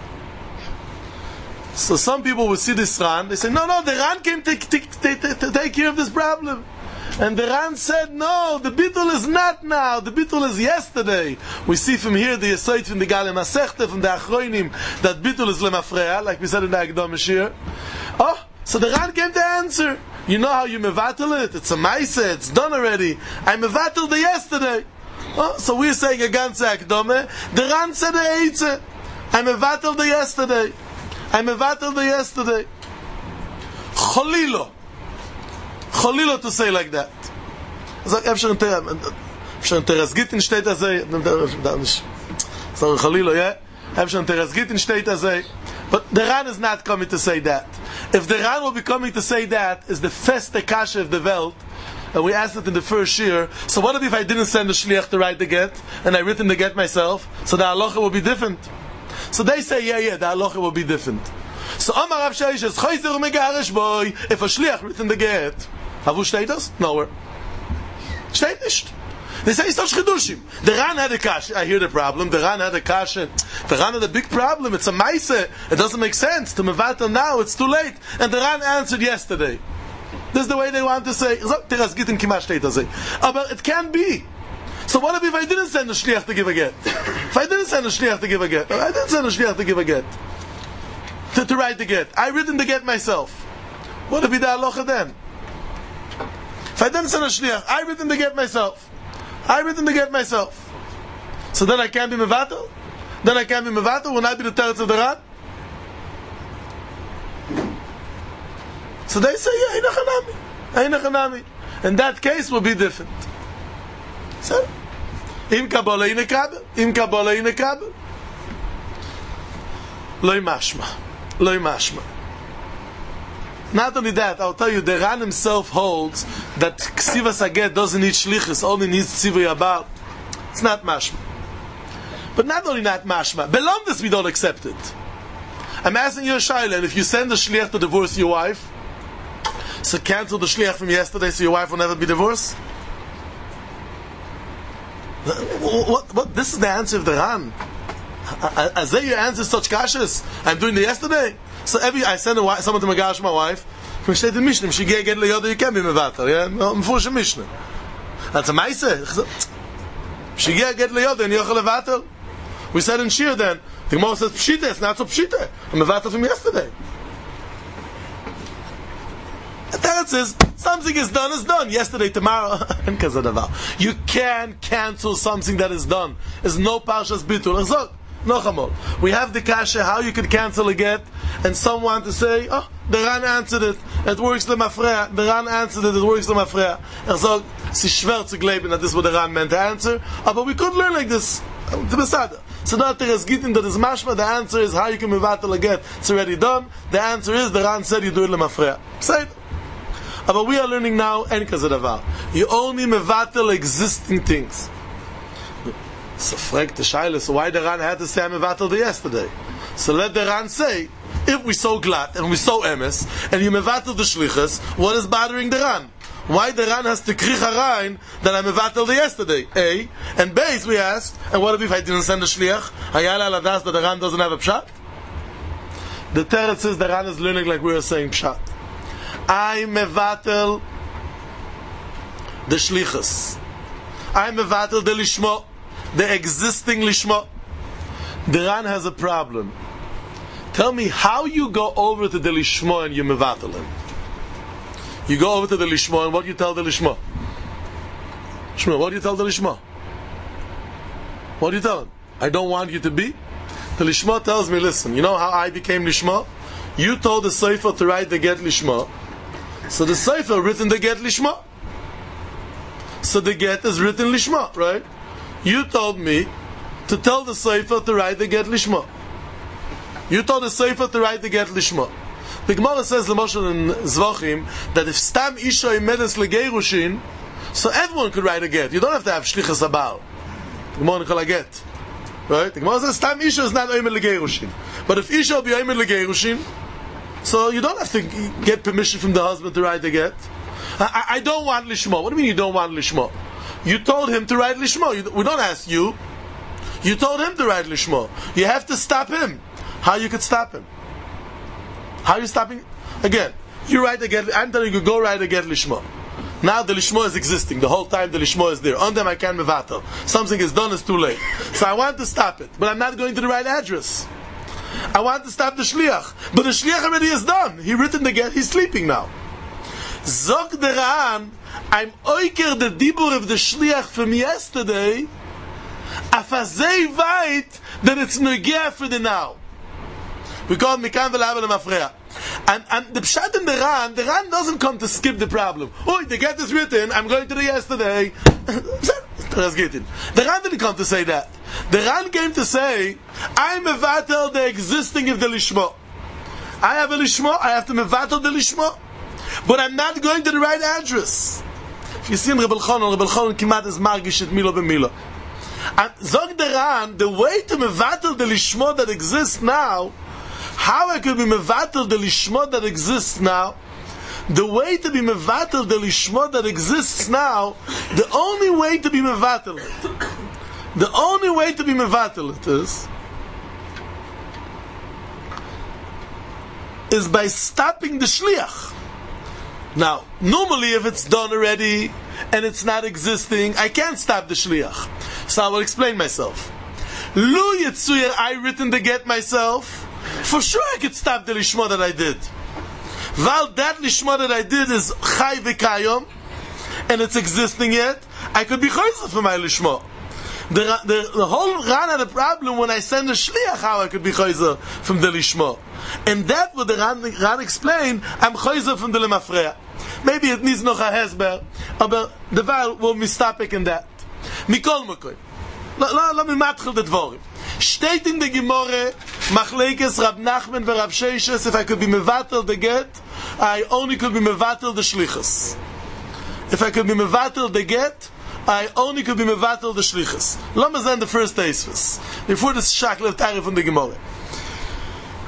So some people will see this Ran, they say, no, the Ran came to take care of this problem. And the Ran said, no, the bittul is not now, the bittul is yesterday. We see from here the Yesod from the Galem HaSechte, from the Achroinim, that bittul is lemafreya, like we said in the Agdom Shir. Oh, so the Ran came to answer. You know how you mevatel it? It's a maise, it's done already. I mevatel the yesterday. Oh, so we're saying a ganze Akdome. The Ran said the Eitze. I mevatel the yesterday. I mevatel the yesterday. Cholilo to say like that. Efsher in Teres Gittin steht das so. Cholilo, yeah? Efsher in Teres Gittin steht das so. But the Ran is not coming to say that. If the Ran will be coming to say that, is the feste kasha of the Welt, and we asked it in the first year, so what if I didn't send the shliach to write the get, and I written the get myself, so the halacha will be different? So they say, yeah, the halacha will be different. So Amar Rav Sheish is chayzer megarish boy. If a shliach written the get, havu steht das? Nowhere. Steht nicht. They say it's not chidushim. The Ran had a kash. I hear the problem. The Ran had a kash. The Ran had a big problem. It's a maise. It doesn't make sense to mevatel now. It's too late. And the Ran answered yesterday. This is the way they want to say. But it can be. So what if I didn't send a shliach to give a get? If I didn't send a shliach to give a get, I didn't send a shliach to give a get, to write the get. I written the get myself. What would be the halacha then? If I didn't send a shliach, I written the get myself. So then I can't be mevatel? Will not be the teretz of the Ran? So they say, yeah, einachanami. In that case, will be different. So, im Kabbalah in a Kabbalah. Loi mashma. Not only that, I'll tell you, the Ran himself holds that Ksiva Saget doesn't need shlichus, only needs Tzivu Yabal. It's not mashma. But not only not mashma, belong this we don't accept it. I'm asking you a shaila, and if you send a shliach to divorce your wife, so cancel the shliach from yesterday so your wife will never be divorced? What? This is the answer of the Ran. As they you answer such kashas. I'm doing it yesterday. So I send someone to Magash, my wife. From State the Mishnah, she get leyoda, you can be mevatel. Yeah, Mefurish Mishnah. That's a ma'aseh. She get leyoda and yochel levatel. We said in Shir then. The Gemara says pshita. It's not so pshita. I'm mevatel from yesterday. And then it says something is done. Yesterday, tomorrow, you can cancel something that is done. There's no parshas bitul. No chamol. We have the kasha how you could cancel a get, and some want to say, oh, the Ran answered it. It works lemafreya. The Ran answered it. It works lemafreya. So it's schwer to glauben that this is what the Ran meant to answer. But we could learn like this. The Besada. So not the Resgitin that is mashma. The answer is how you can mevatel a get. It's already done. The answer is the Ran said you do it lemafreya. Say it. But we are learning now en kazadavar. You only mevatel existing things. So frag the Shaila, so why the Ran had to say mevatel the yesterday? So let the Ran say, if we so glad and we so emes, and you mevatel the shlichus, what is bothering the Ran? Why the Ran has to krich rein that I mevatel the yesterday? A. And B, we asked, and what if I didn't send the shliach? Hayala aladas that the Ran doesn't have a pshat? The Teretz says the Ran is learning like we were saying pshat. I mevatel the shlichus. I mevatel the lishmo, the existing lishmo. The Ran has a problem. Tell me how you go over to the lishmo and you mevatel him. You go over to the lishmo and what do you tell the lishmo? Shmuel, what do you tell the lishmo? What do you tell him? I don't want you to be. The lishmo tells me, listen, you know how I became lishmo? You told the sefer to write the get lishmo. So the sefer written the get lishma. So the get is written lishma, right? You told me to tell the sefer to write the get lishma. You told the sefer to write the get lishma. The Gemara says l'moshel in Zvachim that if stam isha imedes legeirushin, so everyone could write a get. You don't have to have shlichus abal. The Gemara call a get, right? The Gemara says stam isha is not oimed legeirushin, but if isha be oimed legeirushin, so you don't have to get permission from the husband to write the get. I don't want lishmo. What do you mean you don't want lishmo? You told him to write lishmo. We don't ask you. You told him to write lishmo. You have to stop him. How you could stop him? How are you stopping? Again, you write the get. I'm telling you, go write the get lishmo. Now the lishmo is existing. The whole time the lishmo is there. On them I can't mevatel. Something is done, it's too late. So I want to stop it. But I'm not going to the right address. I want to stop the shliach, but the shliach already is done. He written the get. He's sleeping now. Zog the Ran, I'm oiker the dibur of the shliach from yesterday. Afazei vayit that it's negeh for the now. We call it mikan v'lavel mafreya. And the pshat in the Ran doesn't come to skip the problem. Oh, the get is written. I'm going to the yesterday. The Ran didn't come to say that. The Ran came to say, I mevatel the existing of the lishmo. I have a lishmo, I have to mevatel the lishmo, but I'm not going to the right address. If you see in Rebbe Elchanan kimat is margish et milo b'milo. And zog the Ran, the way to mevatel the lishmo that exists now, how I could be mevatel the lishmo that exists now, the way to be mevatel the lishmo that exists now, the only way to be mevatel it, the only way to be mevatel it is by stopping the shliach. Now, normally if it's done already and it's not existing, I can't stop the shliach. So I will explain myself. Lu yitzuyer, I written the get myself. For sure I could stop the lishma that I did. While that lishma that I did is chai v'kayom, and it's existing yet, I could be chayzer for my lishma. The whole Ran had a problem when I send a shliach how I could be chayzer from the lishma. And that what the Ran explained, I'm chayzer from the lemafreya. Maybe it needs noch a hesber, but the Val will be stopping in that. Mikol mokoy. Let me matchel the dvorim. Steht in the Gemara, Machlekes Rab Nachman ve Rab Sheishes, if I could be mevatel the get, I only could be mevatel the shlichus. If I could be mevatel the get, I only could be mevatel the shlichus. Lama zen the first Eisvus. Before this shaklev tarif from the Gemara.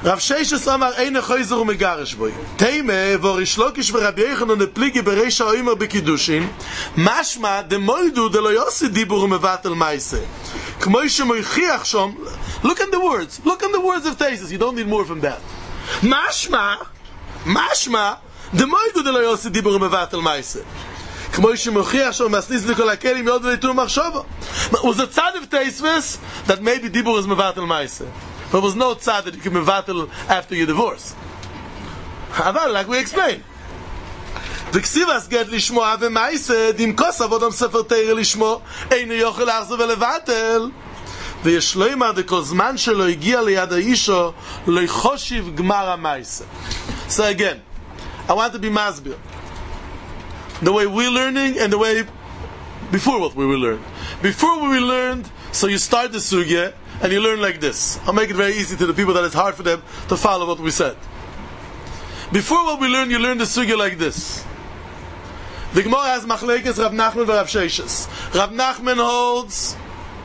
Rav Sheshes Amar Eine Choizer Umegarish Boy. Teime, wo Rish Lakish Rabbi Yochanan the Pligi Bereisha Oimer Bekidushin, Mashma de Moidu de Lo Yosi Dibur Mevatel Maise. K'moishe Moichiach Shom. Look at the words. Look at the words of Taisus. You don't need more from that. Mashma de Moidu de Lo Yosi Dibur Mevatel Maise. K'moishe Moichiach Shom Masnis Likol HaKelim Yod V'Leitur Machshova. Was the tzad of Taisus that maybe Dibur is Mevatel Maise? There was no tzad that you can mevatel after your divorce. Aval, like we explained. The ksivas get lishmo ave ma'ise dim kos avodam sefer teire lishmo einu yochel achzo velevatel ויש לו אמר דכל זמן שלו הגיע ליד האישו לא יחושיב גמר המעשה. So again, I want to be masbir. The way we're learning and the way before what we will learn. Before we learned, so you start the sugya and you learn like this. I'll make it very easy to the people that it's hard for them to follow what we said. Before what we learn, you learn the sugya like this. The Gemara has machlekes Rav Nachman and Rav Sheshes. Rav Nachman holds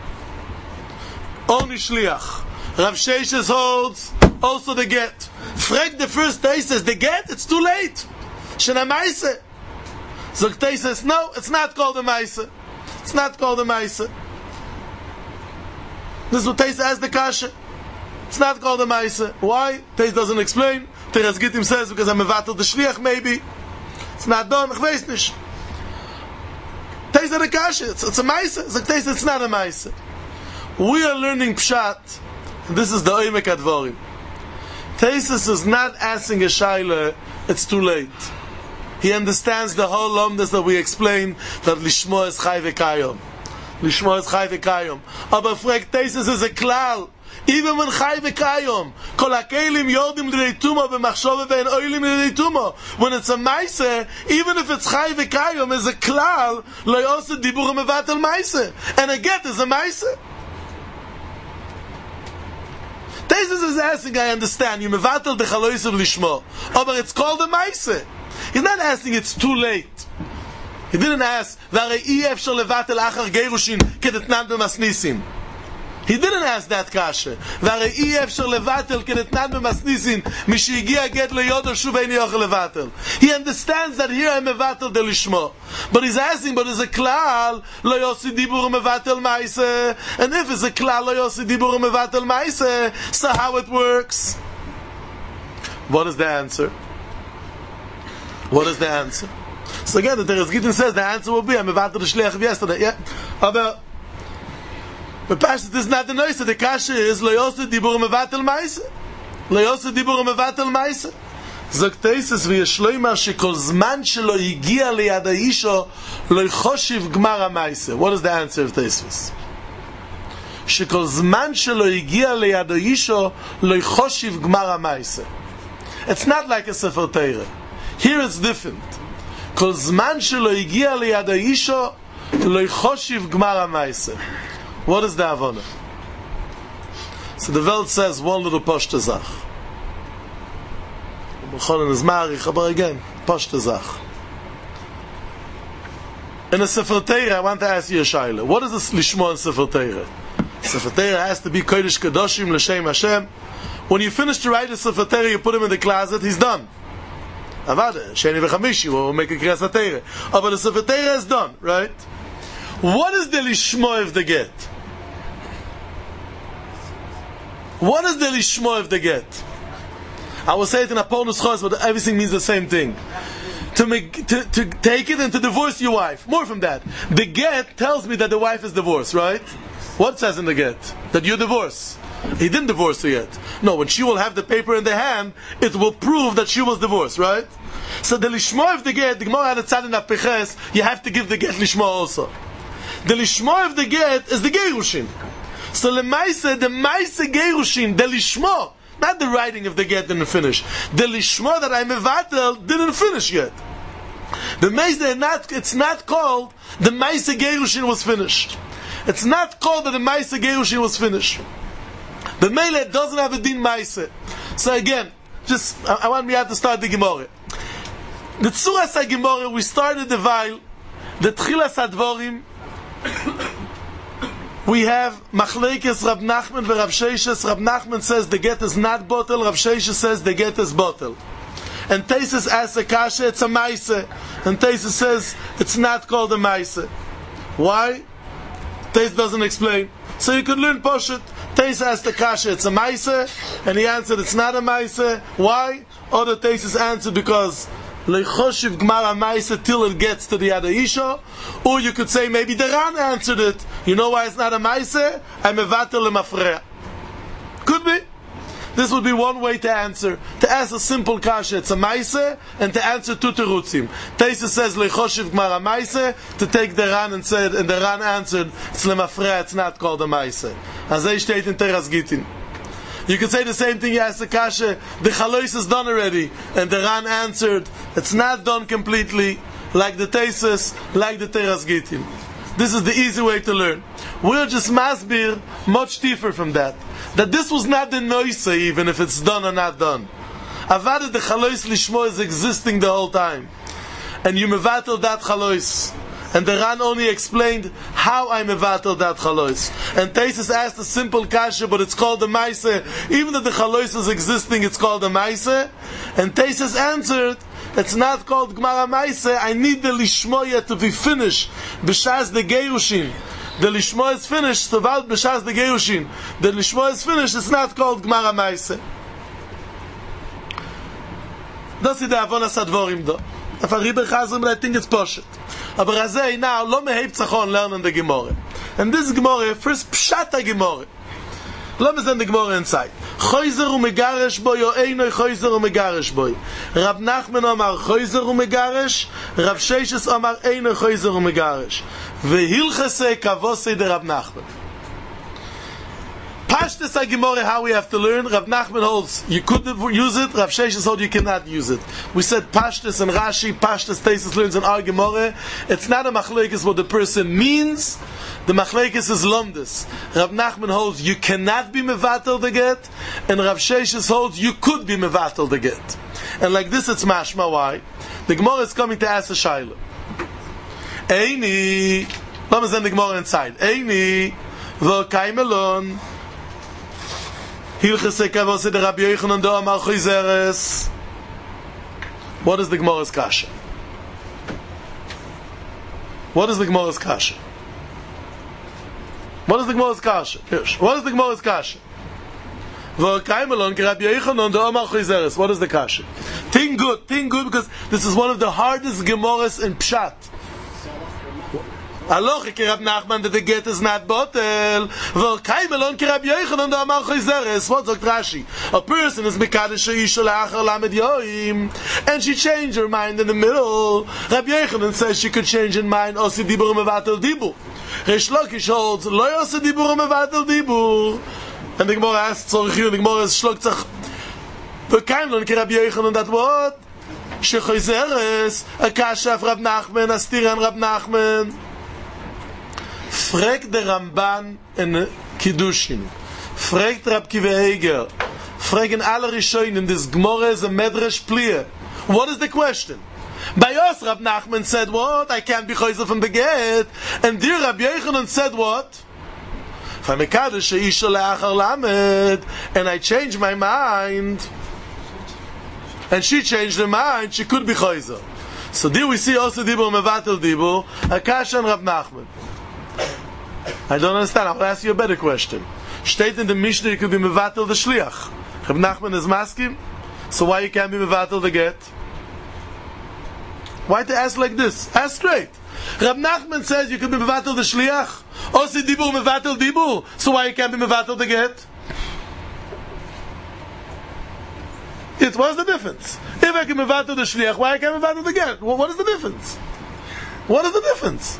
only shliach. Rav Sheshes holds also the get. Frek the first day says the get, it's too late. Shena Maise. Zoktei says no, it's not called a Maise. It's not called a Maise. This is what Teis asks the kasha. It's not called a Maise. Why? Teis doesn't explain. Teres Gittim says because I'm mevatel the shliach maybe. It's not done. Ich weiß nicht. Teis the kasha. It's a Maise. Zoktei says it's not a Maise. We are learning Pshat. This is the Oimek Advorim. Tesis is not asking a Shaila, it's too late. He understands the whole lomness that we explained, that Lishmo is Chai V'Kayom. Lishmo is Chai V'Kayom. Aber fragt Tesis is a klal. Even when Chai V'Kayom, Kol HaKeilim Yordim L'Dei Tumo B'Machshova V'en Oilim L'Dei Tumo. When it's a Maise, even if it's Chai V'Kayom, is a klal, Lo Yoseh Dibur Mevatel Maise. And a get is a Maise. Tesis is asking, I understand, you mevatel the chalois of lishmo, but it's called a maise. He's not asking it's too late. He didn't ask, v'arei efshar levatel achar gerushin kedetnan b'masnisin. He didn't ask that kasha. V'arei efshar levatel kedetnan b'masnisin mishigia get leyodo shuv ein yochel levatel. He understands that here I'm mevatel the lishmo. But he's asking, but is a klal lo yosi dibur mevatel maise? And if it's a klal lo yosi dibur mevatel maise, so how it works? What is the answer? What is the answer? So again, the Teres Gittin says the answer will be I'm mevatel the shliach of yesterday. Yeah, but Pashtus is not the noise. The kasha is lo yosi dibur mevatel maise. Lo yosi dibur mevatel maise. Zogt Teisus ויש לו אמר שכל זמן שלו הגיע ליד האישו לא יחושיב גמר המעשה. What is the answer of Teisus? שכל זמן שלו הגיע ליד האישו לא יחושיב גמר המעשה. It's not like a Sefer Torah. Here it's different. כל זמן שלו הגיע ליד האישו לא יחושיב גמר המעשה. What is the Avona? So the Welt says one little poshta zach. But again, Pashta Zach. In a Sefer Torah, I want to ask you a shaila. What is this Lishmo in Sefer Torah? Sefer Torah has to be Kodesh Kadoshim L'Shem Hashem. When you finish to write a Sefer Torah, you put him in the closet, he's done. Avada, Sheni V'Chamishi, we'll make a Kriyas HaTorah. Oh, but the Sefer Torah is done, right? What is the Lishmo of the get? What is the Lishmo of the get? I will say it in a Polnus Chos, but everything means the same thing. To take it and to divorce your wife. More from that. The get tells me that the wife is divorced, right? What says in the get? That you divorce. He didn't divorce her yet. No, when she will have the paper in the hand, it will prove that she was divorced, right? So the Lishmo of the get, the Gemara had a tzad in Apiches, you have to give the get Lishmo also. The Lishmo of the get is the Gerushin. So the Maise Gerushin, the Lishmo, not the writing of the get didn't finish. The lishmo that I mevatel didn't finish yet. The meise it's not called the meise gerushin was finished. It's not called that the meise gerushin was finished. The meile doesn't have a din meise. So again, just I want me to start the Gemara. The Tzuras HaGemara, we started the Weil, the Tchilas HaDvorim. We have Machlekes Rav Nachman and Rav Sheshes. Rav Nachman says the get is not bottle. Rav Sheshes says the get is bottle. And Taisus asks a kasha, it's a maise. And Taisus says it's not called a maise. Why? Taisus doesn't explain. So you could learn Poshet. Taisus asked the kasha, it's a maise. And he answered, it's not a maise. Why? Other Taisus answered because Leichoshiv Gmara Maise till it gets to the other Isha. Or you could say maybe the Ran answered it. You know why it's not a Maise? I'm a Vatel Lemafreya. Could be. This would be one way to answer. To ask a simple kasha, it's a Maise, and to answer two terutzim. Taisus says Leichoshiv Gmara Maise, to take the Ran and said, and the Ran answered, it's Lemafreya, it's not called a Maise. As they state in Teras Gitin. You could say the same thing, you ask the kasha, the chalois is done already, and the Ran answered, it's not done completely, like the Taisus, like the Teras Gitin. This is the easy way to learn. We'll just masbir much deeper from that. That this was not the noise, even if it's done or not done. Avad the chalois lishmo is existing the whole time. And you mevatel that chalois. And the Ran only explained how I mevatel that chalois. And Taisus asked a simple kasha, but it's called the maise. Even though the chalois is existing, it's called the maise. And Taisus answered, it's not called Gmara Maise. I need the lishmoya to be finished. B'shas the geirushin. The lishmo is finished. So about b'shas the geirushin, the lishmo is finished. It's not called Gmara Maise. Das ist der Avonas Advorim do. If I read Chazrim, I think it's Poshet. Aber Razei now, lo meheib tzachon lernen the Gemore. And this Gemore, first Pshata Gemore. Lo me send the Gemore inside. Choyzer u'megaresh boy, o einoi choyzer u'megaresh boy. Rav Nachman omar choyzer u'megaresh, Rav Sheshes omar einoi choyzer u'megaresh. Vehilchese kavosei de Rav Nachman. Pashtus HaGemore, how we have to learn. Rav Nachman holds you could use it. Rav Sheshes holds you cannot use it. We said Pashtus and Rashi. Pashtus Taisus learns in our Gemore. It's not a machlekes what the person means. The machlekes is lomdus. Rav Nachman holds you cannot be mevatel the get, and Rav Sheshes holds you could be mevatel the get. And like this, it's mashma. Why? The Gemore is coming to ask a shaila. Eini, let me send the Gemore inside. Eini, v'kai melon. What is the Gemara's kasha? What is the Gemara's kasha? What is the Gemara's kasha? What is the Gemara's kasha? What is the kasha? Think good because this is one of the hardest Gemaras in Pshat. Aloche ki Rav Nachman that the get is not bottle. V'kai melon ki Rabbi Yochanan da amar choizeres. What sagt Rashi? A person is mekadesh isha le'achar lamed yoim, and she changed her mind in the middle. Rabbi Yochanan says she could change her mind. Osi dibur mevatel dibur. Reish Lakish holds lo osi dibur mevatel dibur. And the Gemara asks, so the Gemara is shloktach. V'kai melon ki Rabbi Yochanan that what? Shechoizeres a kasha of Rav Nachman, astir an Rav Nachman. Fragt der Ramban in Kiddushin. Fragt Rab Kiva Eger. Fragen alle Rishonim. This Gemara is a medrash plier. What is the question? By us, Rab Nachman said what? I can't be choizer from the get. And dear Rabbi Yochanan said what? And I changed my mind. And she changed her mind. She could be choizer. So there we see also Dibur Mevatel Dibur. Akash and Rab Nachman. I don't understand. I'll ask you a better question. Steht in the Mishnah you could be mevatel the shliach. Rab Nachman is maskim. So why you can't be mevatel the get? Why to ask like this? Ask straight. Rab Nachman says you could be mevatel the shliach. Osi dibur mevatel dibur. So why you can't be mevatel the get? What's the difference? If I can mevatel the shliach, why I can't mevatel the get? What is the difference? What is the difference?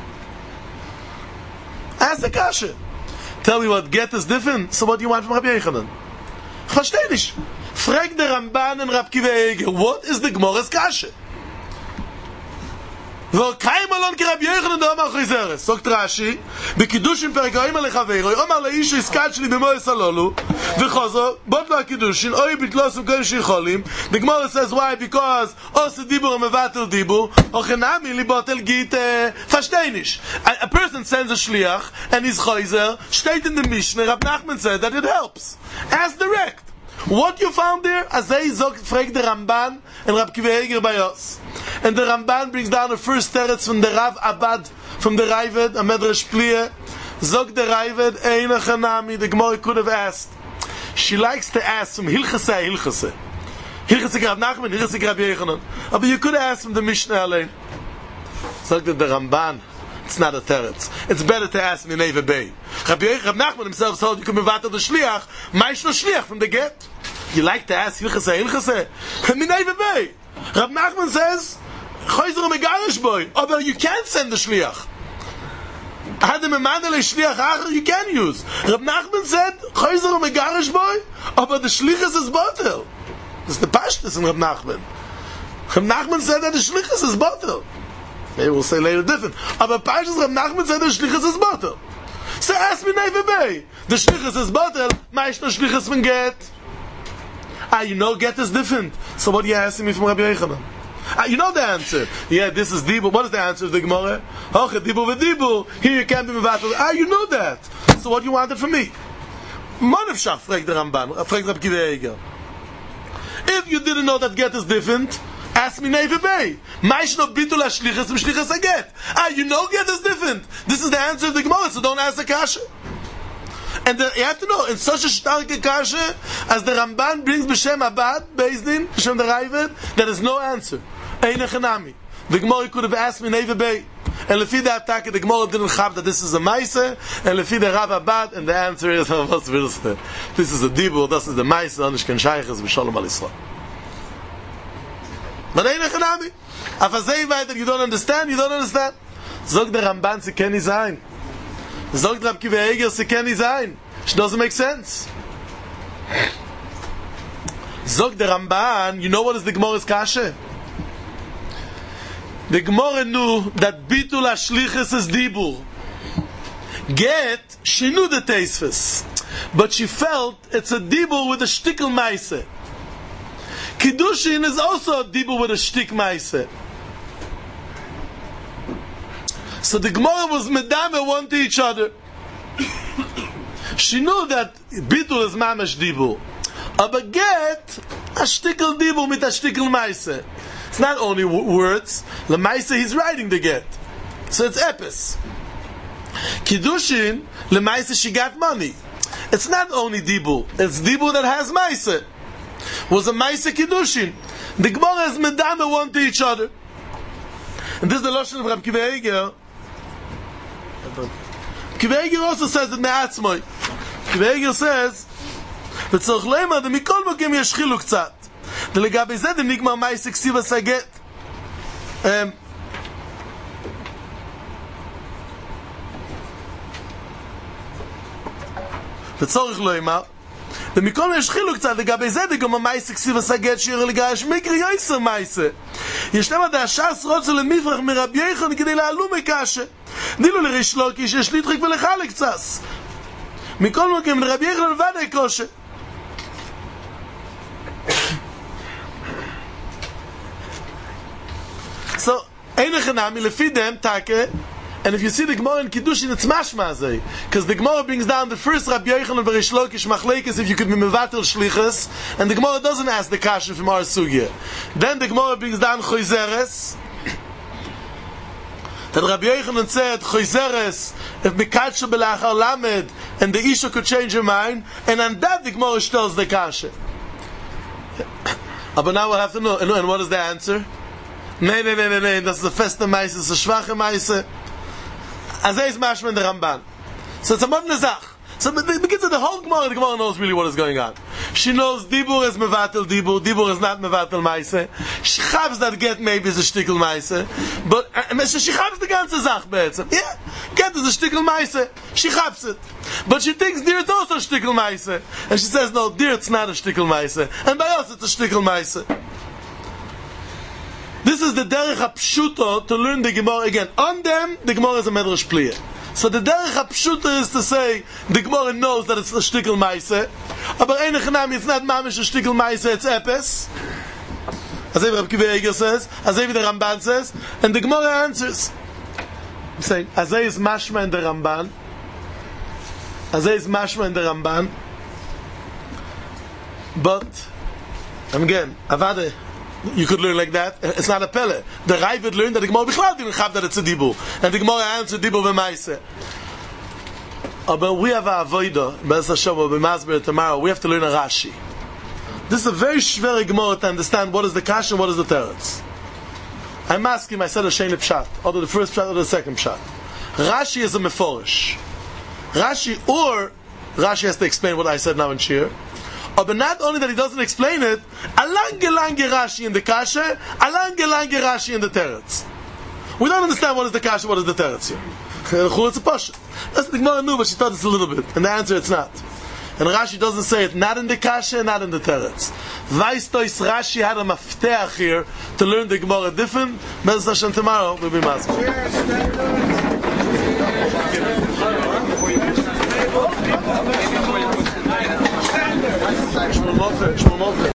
Ask the kasha. Tell me what get is different. So what do you want from Rabbi Yochanan? Versteh nicht. Frag der Ramban and Rab Kiva Eger. What is the Gemara's kasha? וקיים אלון כרב יוחנן דאמר חייזרס. סוקט רש"י, בקידושין פרק רעים עלי חברו, אומר לאיש שהזכרת שלי במועס הלולו, וחוזר, בוט לו הקידושין, אוי ביטלוסם כאלה שיכולים, the Gemara says why? Because עושה דיבור המבטל דיבור, או חנמי לי בוטל גית פשטייניש. A person sends a shliach, and he's chayzer, state in the Mishnah, Rab Nachman said that it helps. Ask direct. What you found there? Azay zog fragt the Ramban and Rab Kiva Eger Bayos. And the Ramban brings down the first teretz from the Rav Abad, from the Raavad, a Medrash Pliya. Zog the Raavad, Eina Chanami, the Gemara could have asked. She likes to ask from Hilchaseh, Hilchaseh. Hilchaseh Rab Nachman, Hilchaseh Rab Yochanan. But you could have asked from the Mishnah Alein. Zog the Ramban, it's not a teretz. It's better to ask in Neva Bay. Rab Nachman himself told you can move out of the shliach. Maish no shliach from the get. You like to ask Hilchaseh, Hilchaseh? Neva Bay. Rab Nachman says, Chayzer megarish boy. Oh, but you can't send the shliach. Adam emanele shliach acher you can use. Rab Nachman said, Chayzer megarish boy. Oh, but the shlichus is botel. This is the pashtus in Rab Nachman. Rab Nachman said that the shlichus is botel. Maybe we'll say later different. Aber pashtus Rab Nachman said the shlichus is botel. So ask me Neva Bay. The shlichus is botel. Maish no shlichus from get. You know get is different. So what are you asking me from Rabbi Yochanan? You know the answer. Yeah, this is Dibur. What is the answer of the Gemara? Hoche Dibur v'Dibur. Here you can't be mevatel. You know that. So what do you wanted from me? Manefshach, fragt the Ramban. Fragt Rabbi Kiva Eger. If you didn't know that get is different, ask me Neva Bay. Maish no bitul hashlichas v'shlichas haget. You know get is different. This is the answer of the Gemara, so don't ask the kasha. And you have to know, in such a starke kasha, as the Ramban brings B'Shem Abad, Bezdin, B'Shem the Raavad, there is no answer. Eine Chanami. The Gemara could have asked me Neva Bay. And Lefi the attack, the Gemara didn't have that this is a Maise, and Lefi the Rav Abad, and the answer is, was willst du? This is a Dibur, this is the Maise, and ich kann Sheiches, B'Shalom al-Yisrael. But Eine Chanami. Afazei weiter, you don't understand, you don't understand. Zog the Ramban, sie kann nicht sein. Zog Rab Kiva Eger, sie kann nicht sein. It doesn't make sense. Zog the Ramban, you know what is the Gemara's kasha? The Gemara knew that bitul hashlichus is dibur. Get, she knew the teisfus, but she felt it's a dibur with a shtickle maise. Kiddushin is also a dibur with a shtick maise. So the Gemara was medame one to each other. She knew that bitul is mamash dibur. Aber get a shtickle dibur mit a shtickle maise. It's not only words. The maise he's writing the get. So it's epis. Kiddushin, the maise she got money. It's not only dibur. It's dibur that has maise. Was a maise kiddushin. The Gemara is medame one to each other. And this is the lashon of Rab Kiva Eger. Kiva Eger also says that me'atzmoi. Kiva Eger says וצריך למה דמכל מוקים ישחילו קצת ולגבי זה דנגמר מייס אקסיב הסגת וצורך לא אמר ומכל ישחילו קצת לגבי זה דגמר מייס אקסיב הסגת שיר לגרש מקרי יויסר מייסה ישנם עד השעס רוצה למפרח מרבי יחון כדי לעלו מקשה דילו לריש לוקיש יש להתחיק ולחלק קצס מכל מוקים לרבי יחון לבדי קושה So, eine Chanami, lefi dem, take, and if you see the Gemara in Kiddushin, it's mashma, because the Gemara brings down the first Rabbi Yochanan and Rish Lakish machlekes if you could be mevatel shlichus, and the Gemara doesn't ask the kasha from our sugya. Then the Gemara brings down choizeres, that Rabbi Yochanan said, choizeres, if mekadsha belachar lamed, and the Isha could change her mind, and on that the Gemara tells the kasha. But now we'll have to know, and what is the answer? Nee, das ist the feste Meise, das ist a schwache Meise. Also ist Mashma in the Ramban. So it's a modern Sach. So begins with the whole Gemara, the Gemara knows really what is going on. She knows Dibur is Mevatel Dibur, Dibur is not Mevatel Meise. She chaves that get maybe is a Shtickel Meise. But she chaves the ganze Sach, betzem. Yeah, get is a Shtickel Meise. She chaves it. But she thinks dear it's also a Shtickel Meise. And she says, no, dear it's not a Shtickel Meise. And by us it's a Shtickel Meise. This This is the derech hapshuto to learn the Gemara again. On them, the Gemara is a medrash pliya. So the derech hapshuto is to say the Gemara knows that it's a shtickle ma'aseh, but it's not mamish a shtickle ma'aseh, it's epes. As Rabbi Akiva Eiger says, as the Ramban says, and the Gemara answers, saying, Azay is mashma in the Ramban. Azay is mashma in the Ramban. But, and again, Avade, you could learn like that. It's not a pele. The Ravid learned that the Gemara Bichlal didn't have that it's a dibur, and the Gemara answered dibur v'maiseh. But we have a avoida, Be'ez Hashem, or B'mazber tomorrow. We have to learn a Rashi. This is a very shver Gemara to understand what is the kasha and what is the teretz. I'm asking, I said a sheni pshat, either the first pshat or the second pshat. Rashi is a meforish. Rashi has to explain what I said now in Shir. But not only that he doesn't explain it, alange Rashi in the kasha, alange Rashi in the teretz. We don't understand what is the kasha, what is the teretz here. It's a pasha. That's the Gemara knew, but she thought it's a little bit. And the answer, it's not. And Rashi doesn't say it, not in the kasha, not in the teretz. Vaistois Rashi had a mafteach here to learn the Gemara different. Be'ez Hashem tomorrow, we'll be masked.